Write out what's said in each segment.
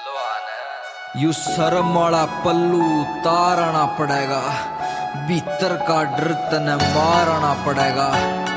You शर्म वाला पल्लू तारना पड़ेगा, भीतर का डर तने मारना पड़ेगा।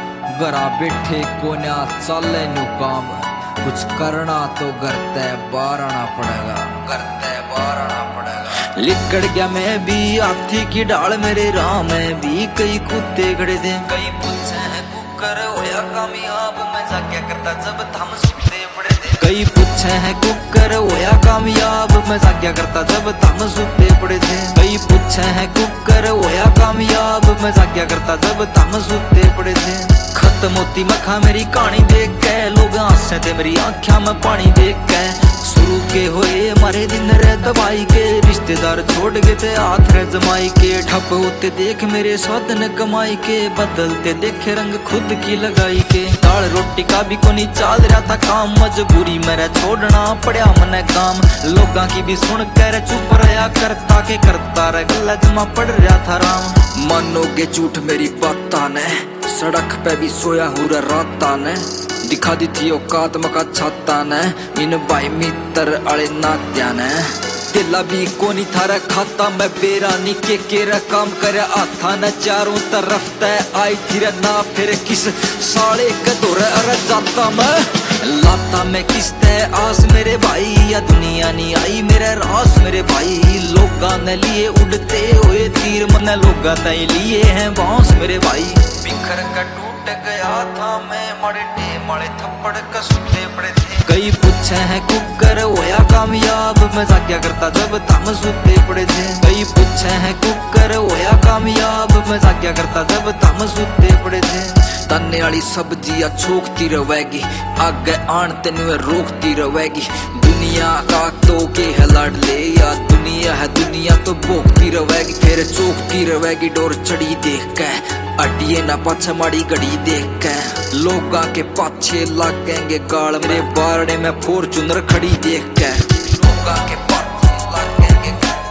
घरा बैठे कोन्या चले न्यू काम, कुछ करना तो घर ते बारना पड़ेगा, घर ते बारना पड़ेगा। लिकड़ गया मैं भी हाथी की डाल, मेरे राह में भी कई कुत्ते खड़े थे। कई पूछे हैं कुकर होया कामयाब, मैं जाग्या करता जब थम सुनते पड़े थे। कई पूछे हैं कुकर होया कामयाब, मैं जाग्या करता जब थम सुनते पड़े थे। कई पूछे हैं कुकर होया कामयाब, मैं जाग्या करता जब थम सुनते पड़े थे। खत्म होती मखा मेरी कहानी देख के, लोग हंसे थे मेरी आँखों में पानी देख के। शुरू के होए हमारे दिन रे दवाई के, रिश्तेदार छोड़ गए थे हाथ रे जमाई के। ठप होते देख मेरे साधन कमाई के, बदलते देखे रंग खुद की लगाई के। दाल रोटी का भी कोनी चाल रहा था काम, मजबूरी मेरे छोड़ना पड़ा मने काम। लोगां की भी सुन कर चुप रहा करता के करता रे गला जमा पड़ रहा था राम। मानोगे झूठ मेरी बाता ने, सड़क पे भी सोया हुआ राता ने। दिखा दी थी औकात मका छाता ने, इन भाई मित्र अड़े नात्या ने। दिला भी कोनी थारा खाता मैं बेरानी के केरा काम करे आथा न। चारों तरफ तय आई थी ना फिर किस साले कदोर अरे जाता मैं। लाता मैं किस तय आस मेरे भाई, या दुनिया नहीं आई मेरे रास मेरे भाई। लोगा ने लिए उड़ते हुए तीर, मन लोगा ने लिए हैं बांस मेरे भाई। बिखर कर टूट गया था मैं, मड़े थप्पड़ कसुते पड़े थे। कई पूछे हैं कुकर होया कामयाब, मैं जाग्या करता जब थम सुते पड़े थे। कई पूछे हैं कुकर होया कामयाब, मैं जाग्या करता जब थम सुते पड़े थे। तन्ने वाली सब्जियां छोकती रहेगी, आगे आन तेनु रोकती रहेगी। दुनिया का तो के है लाडले, या दुनिया है दुनिया तो भोगती रहेगी। फिर चौकती रहेगी डोर चढ़ी देख के, अटिए ना पाछे माड़ी घड़ी देख के। लोगा के पाछे लागेंगे गाल, मेरे बारणे में फॉर्च्यूनर खड़ी देख के। लोगा के पाछे लागेंगे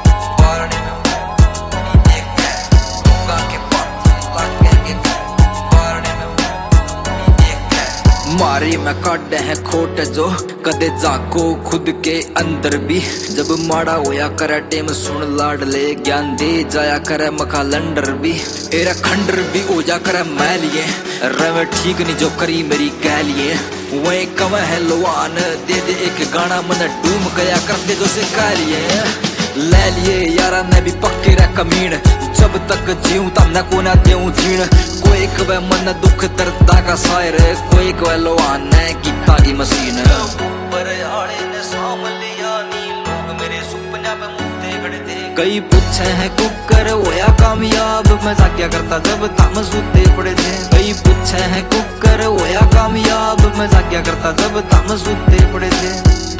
बारणे में खड़ी देख के। लोगा के पाछे लागेंगे बारणे में खड़ी देख के। मारी में काटे हैं खोट जो कदे जाको खुद के अंदर भी। जब माड़ा होया करे टेम सुन लाडले, ज्ञान दे जाया करे मखा लंडर भी। एरा खंडर भी हो जा करे मैं लिए, रवे ठीक नहीं जो करी मेरी कह लिए। वही कम है लोआन दे दे एक गाना, मन डूम गया करते जो से कह लिए। ले लिए यारा ने भी पक्के रे कमीन, जब तक जीऊं तब न को ना देऊं जीण। कोई कवे मन दुख दर्दा का शायर, कोई कवे लोआन ने गीता की मशीन। ऊपर आड़े ने साम लिया नी, लोग मेरे सुपने पे मुद्दे खड़े थे। कई पूछे हैं कुकर होया कामयाब, मैं जाग्या करता जब थम सुते पड़े थे। कई पूछे हैं कुकर होया कामयाब, मैं जाग्या करता जब थम सुते पड़े थे।